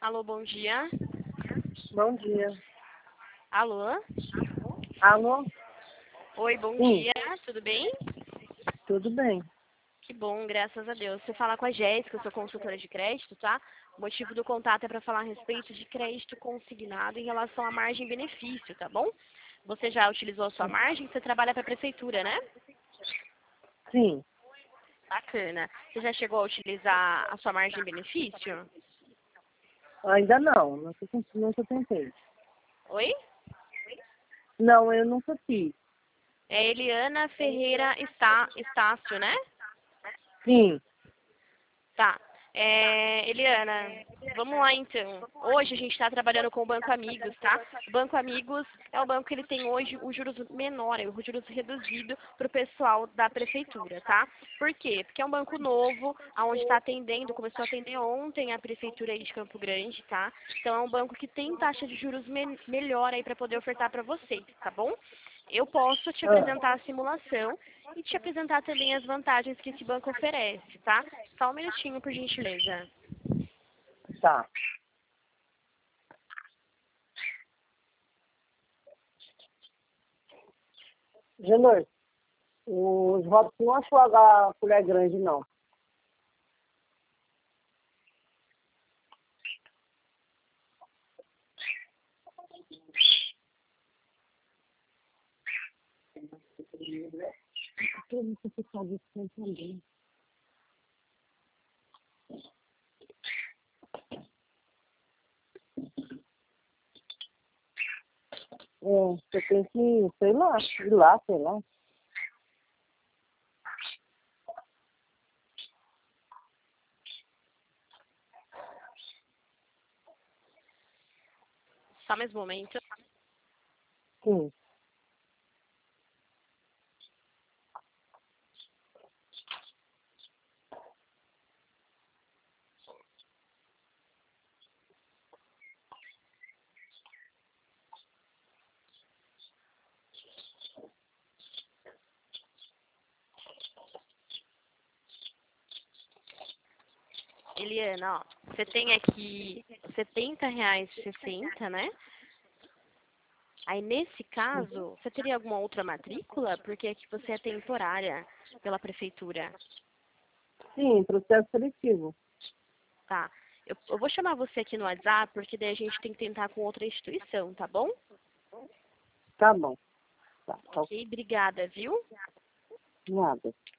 Alô, bom dia. Bom dia. Alô? Alô? Oi, bom Sim, dia. Tudo bem? tudo bem. Que bom, graças a Deus. Você fala com a Jéssica, eu sou consultora de crédito, tá? O motivo do contato é para falar a respeito de crédito consignado em relação à margem e benefício, tá bom? Você já utilizou a sua margem? Você trabalha para a prefeitura, né? Sim, Bacana. Você já chegou a utilizar a sua margem e benefício? ainda não. Nunca tentei. Oi? Não, eu nunca fiz. É Eliana Ferreira Estácio, né? Sim, Tá. Eliana, vamos lá então. Hoje a gente está trabalhando com o Banco Amigos, tá? O Banco Amigos é o banco que ele tem hoje o juros menor, o juros reduzido para o pessoal da prefeitura, tá? Por quê? Porque é um banco novo, aonde está atendendo, começou a atender ontem a prefeitura aí de Campo Grande, tá? Então é um banco que tem taxa de juros melhor aí para poder ofertar para vocês, tá bom? Eu posso te apresentar a simulação e te apresentar também as vantagens que esse banco oferece, tá? Só um minutinho, por gentileza. tá. Genor, os Robson não achou a colher grande, não. Você tem que, sei lá, ir lá, sei lá. Só mais um momento. Sim, Eliana, ó, você tem aqui R$ 70,60, né? Aí, nesse caso, você teria alguma outra matrícula? Porque aqui você é temporária pela prefeitura, sim, processo seletivo. tá? Eu vou chamar você aqui no WhatsApp, porque daí a gente tem que tentar com outra instituição, tá bom? Tá bom. Tá, Ok, obrigada, viu? nada.